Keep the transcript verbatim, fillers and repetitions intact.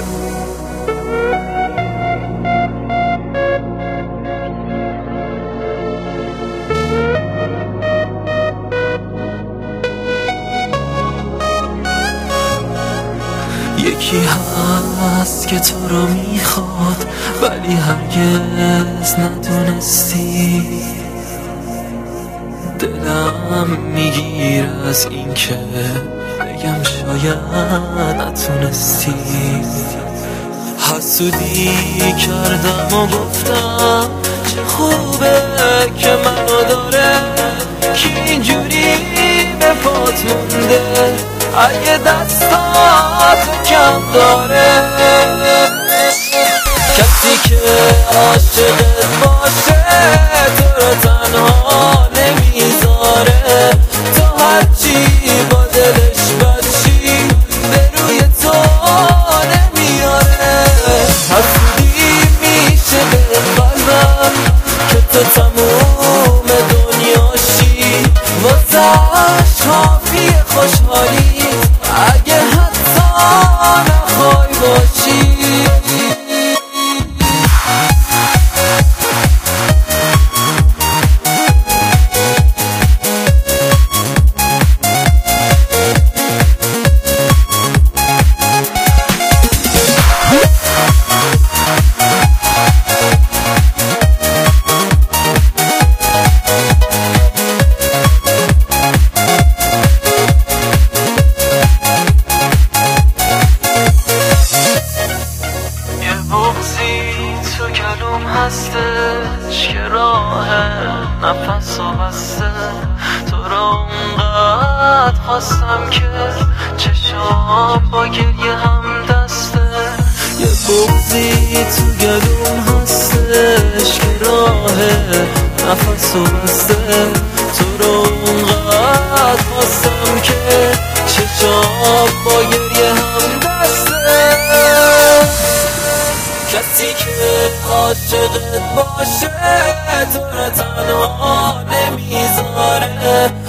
یکی هست که تو رو میخواد ولی هرگز ندونستی. دلم میگیر از این که بگم شاید نتونستی. حسودی کردم و گفتم چه خوبه که منو داره، که اینجوری به پات مونده اگه دستاتو کم داره. کسی که عاشقت باشه تو رو تنها نمیذاره، تو هرچی با دلش بچی به روی تو نمیاره. حسودی میشه به قلبم که تو تموم دنیاشی، واسه کافی خوشحالی اگه حتی نخوای باشی. تو گلوم هستش که راه نفس و بسته، تو رو اونقدر خواستم که چشام با گریه هم دسته. یه بغضی تو گلوم هستش که راه نفس و بسته، تو رو اونقدر خواستم که چشام با گریه هم دسته. کسی که عاشقت باشه تو رو تنها نمیذاره،